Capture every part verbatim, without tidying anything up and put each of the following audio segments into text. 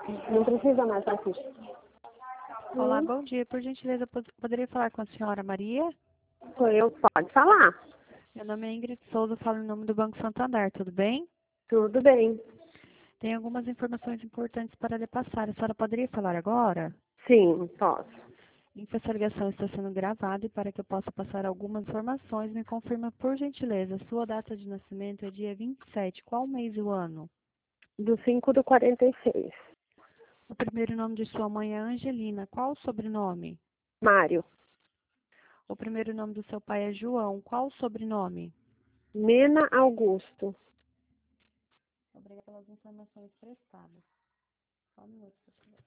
Não precisa mais da ficha. Olá, Hum, bom dia. Por gentileza, pod- poderia falar com a senhora Maria? sou eu, pode falar. Meu nome é Ingrid Souza, falo em nome do Banco Santander, tudo bem? Tudo bem. Tem algumas informações importantes para lhe passar. A senhora poderia falar agora? Sim, posso. Essa ligação está sendo gravada e para que eu possa passar algumas informações, me confirma, por gentileza, sua data de nascimento é dia vinte e sete. Qual mês e o ano? Do cinco do quarenta e seis. O primeiro nome de sua mãe é Angelina. Qual o sobrenome? Mário. O primeiro nome do seu pai é João. Qual o sobrenome? Mena Augusto. Obrigada pelas informações prestadas. Só um minuto, por favor.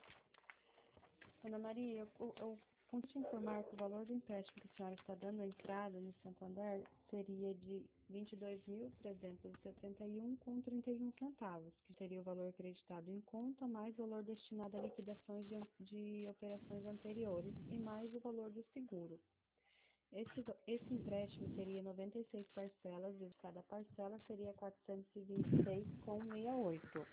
Ana Maria, eu, eu, eu conto te informar que o valor do empréstimo que a senhora está dando à entrada no Santander seria de vinte e dois mil trezentos e setenta e um vírgula trinta e um centavos, que seria o valor acreditado em conta, mais o valor destinado a liquidações de, de operações anteriores e mais o valor do seguro. Esse, esse empréstimo teria noventa e seis parcelas e cada parcela seria quatrocentos e vinte e seis vírgula sessenta e oito.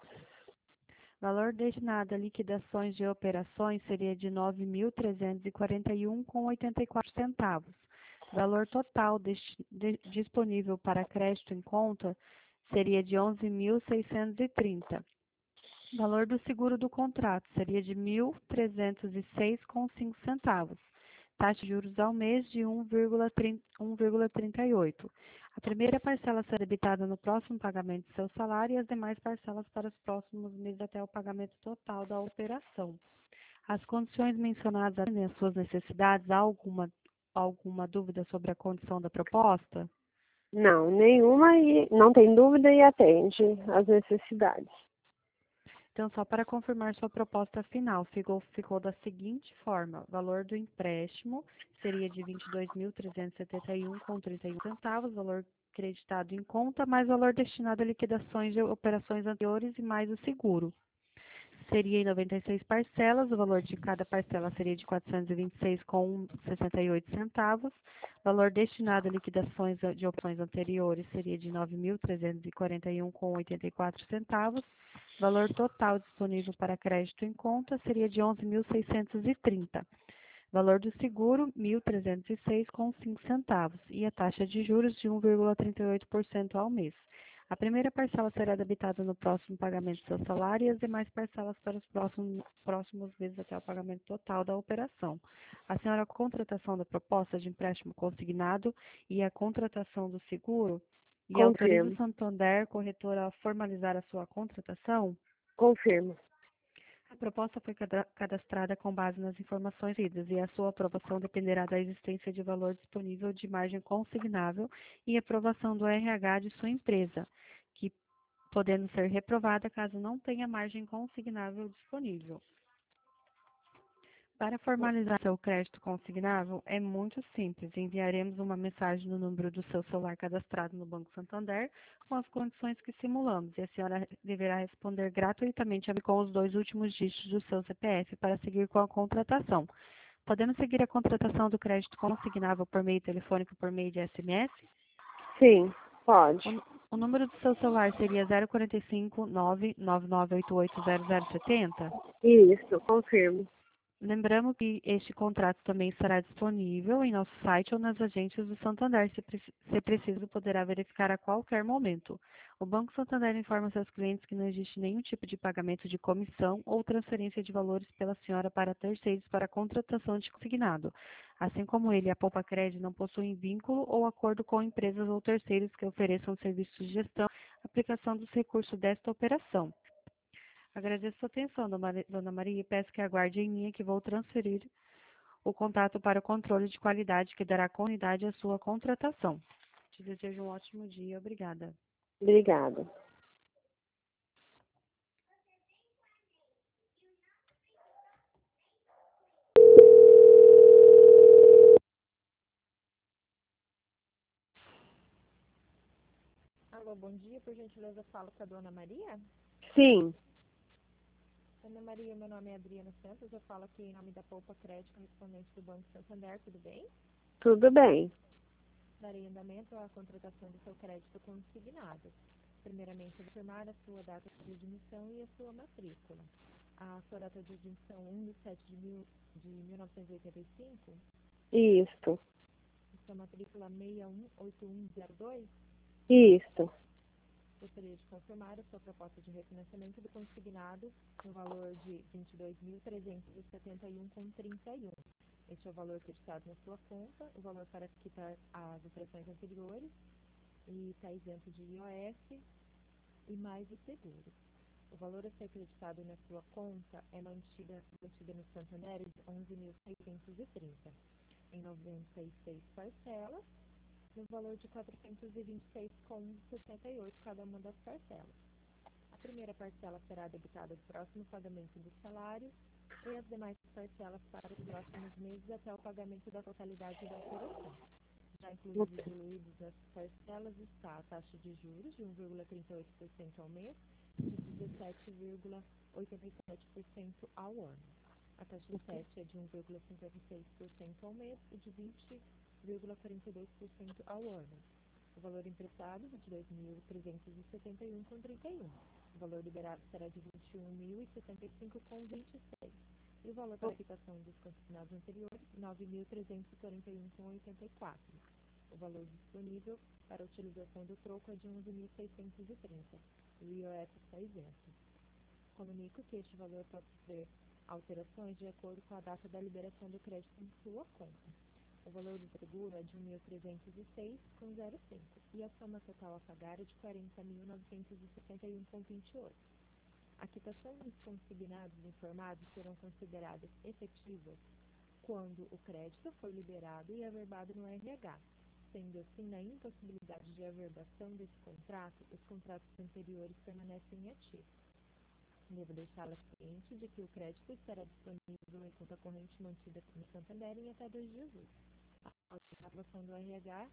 Valor destinado a liquidações de operações seria de nove mil trezentos e quarenta e um vírgula oitenta e quatro centavos. Valor total desti- de- disponível para crédito em conta seria de onze mil seiscentos e trinta. Valor do seguro do contrato seria de mil trezentos e seis vírgula cinco centavos. Taxa de juros ao mês de um vírgula trinta e oito. A primeira parcela será debitada no próximo pagamento do seu salário e as demais parcelas para os próximos meses até o pagamento total da operação. As condições mencionadas atendem às suas necessidades. Há alguma, alguma dúvida sobre a condição da proposta? Não, nenhuma e não tem dúvida e atende às necessidades. Então, só para confirmar sua proposta final, ficou, ficou da seguinte forma: valor do empréstimo seria de vinte e dois mil trezentos e setenta e um vírgula trinta e um centavos, valor creditado em conta, mais valor destinado a liquidações de operações anteriores e mais o seguro. Seria em noventa e seis parcelas, o valor de cada parcela seria de quatrocentos e vinte e seis vírgula sessenta e oito centavos, valor destinado a liquidações de opções anteriores seria de nove mil trezentos e quarenta e um vírgula oitenta e quatro centavos, valor total disponível para crédito em conta seria de onze mil seiscentos e trinta. Valor do seguro, mil trezentos e seis vírgula cinco centavos e a taxa de juros de um vírgula trinta e oito por cento ao mês. A primeira parcela será debitada no próximo pagamento do seu salário e as demais parcelas para os próximos, próximos meses até o pagamento total da operação. A senhora, a contratação da proposta de empréstimo consignado e a contratação do seguro e autoriza o Confirmo. Santander, corretora, a formalizar a sua contratação? Confirmo. A proposta foi cadra- cadastrada com base nas informações lidas e a sua aprovação dependerá da existência de valor disponível de margem consignável e aprovação do R H de sua empresa, que podendo ser reprovada caso não tenha margem consignável disponível. Para formalizar seu crédito consignável, é muito simples. Enviaremos uma mensagem no número do seu celular cadastrado no Banco Santander com as condições que simulamos e a senhora deverá responder gratuitamente com os dois últimos dígitos do seu C P F para seguir com a contratação. Podemos seguir a contratação do crédito consignável por meio telefônico por meio de S M S? Sim, pode. O, nu- o número do seu celular seria zero quatro cinco, nove nove nove oito oito zero zero sete zero? Isso, confirmo. Lembramos que este contrato também estará disponível em nosso site ou nas agências do Santander, se, preci- se preciso, poderá verificar a qualquer momento. O Banco Santander informa seus clientes que não existe nenhum tipo de pagamento de comissão ou transferência de valores pela senhora para terceiros para a contratação de consignado. Assim como ele, a Poupa Cred não possuem vínculo ou acordo com empresas ou terceiros que ofereçam serviços de gestão, aplicação dos recursos desta operação. Agradeço sua atenção, dona Maria, e peço que aguarde em linha que vou transferir o contato para o controle de qualidade que dará continuidade à sua contratação. Te desejo um ótimo dia. Obrigada. Obrigada. Alô, bom dia. Por gentileza, falo com a dona Maria. Sim, Dona Maria, meu nome é Adriana Santos. Eu falo aqui em nome da Poupa Crédito, correspondente do Banco Santander. Tudo bem? tudo bem. Darei andamento à contratação do seu crédito consignado. Primeiramente, eu vou confirmar a sua data de admissão e a sua matrícula. A sua data de admissão um de sete de, mil, de mil novecentos e oitenta e cinco, Isso, a sua matrícula seis um oito um zero dois. isso. Gostaria de confirmar a sua proposta de refinanciamento do consignado no valor de vinte e dois mil trezentos e setenta e um vírgula trinta e um. Este é o valor acreditado na sua conta, o valor para quitar as operações anteriores e está isento de I O F e mais o seguro. O valor a ser acreditado na sua conta é mantida, mantida no Santander de onze mil seiscentos e trinta, em noventa e seis parcelas, no valor de quatrocentos e vinte e seis vírgula sessenta e oito cada uma das parcelas. A primeira parcela será debitada do próximo pagamento do salário e as demais parcelas para os próximos meses até o pagamento da totalidade da operação. Já incluídos e diluídos nessas parcelas está a taxa de juros de um vírgula trinta e oito por cento ao mês e de dezessete vírgula oitenta e sete por cento ao ano. A taxa de sete é de um vírgula cinquenta e seis por cento ao mês e de vinte vírgula quarenta e dois por cento ao ano. O valor emprestado é de vinte e dois mil trezentos e setenta e um vírgula trinta e um. O valor liberado será de vinte e um mil e setenta e cinco vírgula vinte e seis. E o valor para a quitação dos consignados anteriores, nove mil trezentos e quarenta e um vírgula oitenta e quatro. O valor disponível para a utilização do troco é de onze mil seiscentos e trinta. O I O F está isento. Comunico que este valor pode sofrer alterações de acordo com a data da liberação do crédito em sua conta. O valor do seguro é de um mil trezentos e seis vírgula zero cinco e a soma total a pagar é de quarenta mil novecentos e sessenta e um vírgula vinte e oito. A quitação dos consignados informados serão consideradas efetivas quando o crédito for liberado e averbado no R H. Sendo assim, na impossibilidade de averbação desse contrato, os contratos anteriores permanecem ativos. Devo deixá-la ciente de que o crédito estará disponível em conta corrente mantida no Santander em até dois dias úteis. A aprovação do R H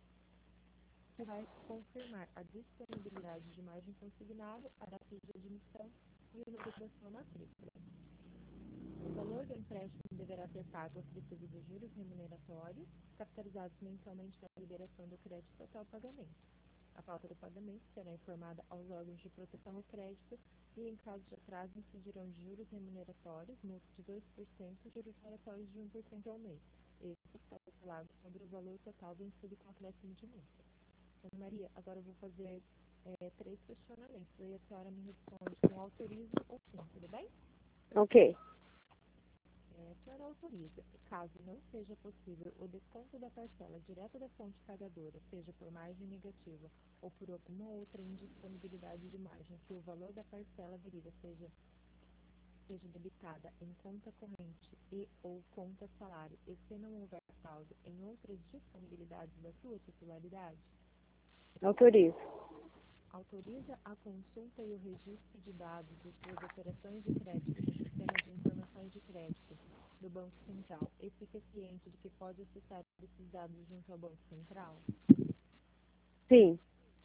vai confirmar a disponibilidade de margem consignada, a data de admissão e o número da sua matrícula. O valor do empréstimo deverá ser pago aos recebidos juros remuneratórios, capitalizados mensalmente na liberação do crédito até o pagamento. A falta do pagamento será informada aos órgãos de proteção ao crédito e, em caso de atraso, incidirão juros remuneratórios, multa de dois por cento e juros remuneratórios de um por cento ao mês. Este está calculado sobre o valor total vencido com acréscimo de multa. Ana Maria, agora eu vou fazer é, três questionamentos. Aí a senhora me responde com autorizo ou sim, tudo bem? Ok. É, a senhora autoriza que, caso não seja possível o desconto da parcela direta da fonte pagadora, seja por margem negativa ou por alguma outra indisponibilidade de margem, que o valor da parcela averida seja, seja debitada em conta corrente e ou conta salário, e se não houver saldo em outras disponibilidades da sua titularidade? Autorizo. Autoriza a consulta e o registro de dados de suas operações de crédito no Sistema de Informações de Crédito do Banco Central e fica ciente de que pode acessar esses dados junto ao Banco Central? Sim.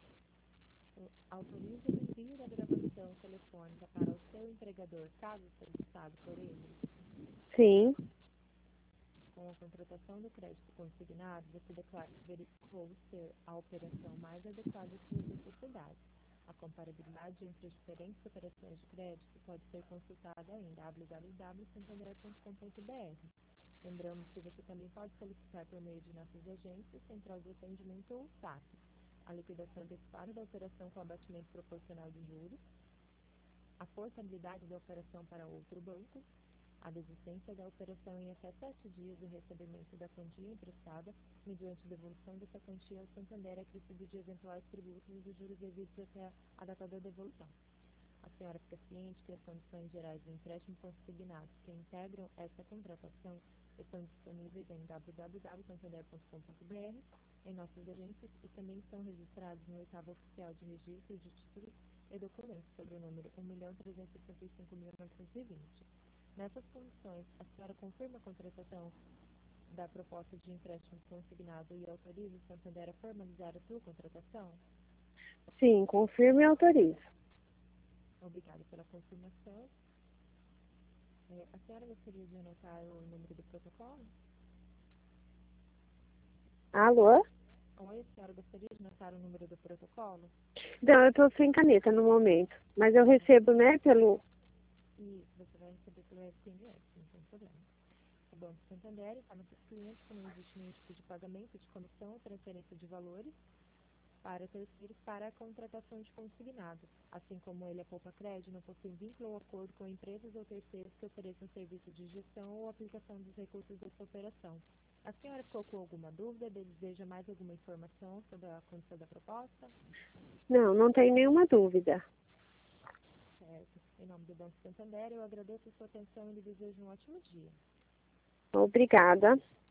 Autoriza o envio da gravação telefônica para o seu empregador, caso solicitado por ele? Sim. Com a contratação do crédito consignado, você declara que verificou ser a operação mais adequada às suas necessidades. A comparabilidade entre as diferentes operações de crédito pode ser consultada em w w w ponto santander ponto com ponto b r. Lembramos que você também pode solicitar por meio de nossas agências, Central de Atendimento ou S A P, a liquidação antecipada da operação com abatimento proporcional de juros, a portabilidade da operação para outro banco, a desistência da operação em até sete dias do recebimento da quantia emprestada, mediante devolução dessa quantia ao Santander acrescido de eventuais tributos e dos juros devidos até a data da devolução. A senhora fica ciente que as condições gerais do empréstimo consignado que integram essa contratação estão disponíveis em w w w ponto santander ponto com ponto b r, em nossas agências, e também estão registrados no oitavo oficial de registro de títulos e documentos sobre o número um milhão trezentos e sessenta e cinco mil novecentos e vinte. Nessas condições, a senhora confirma a contratação da proposta de empréstimo consignado e autoriza o Santander a formalizar a sua contratação? Sim, confirmo e autorizo. Obrigada pela confirmação. É, a senhora gostaria de anotar o número do protocolo? Alô? Oi, a senhora gostaria de notar o número do protocolo? Não, eu estou sem caneta no momento, mas eu recebo, né, pelo... E você vai receber pelo S M S, não tem problema. O Banco Santander informa que os clientes que não existe nenhum tipo de pagamento de comissão ou transferência de valores para terceiros para a contratação de consignado, assim como ele, a Poupa Crédito, não possui vínculo ou acordo com empresas ou terceiros que ofereçam serviço de gestão ou aplicação dos recursos dessa operação. A senhora ficou com alguma dúvida? Deseja mais alguma informação sobre a condição da proposta? Não, não tem nenhuma dúvida. Certo. Em nome do Banco Santander, eu agradeço a sua atenção e lhe desejo um ótimo dia. Obrigada.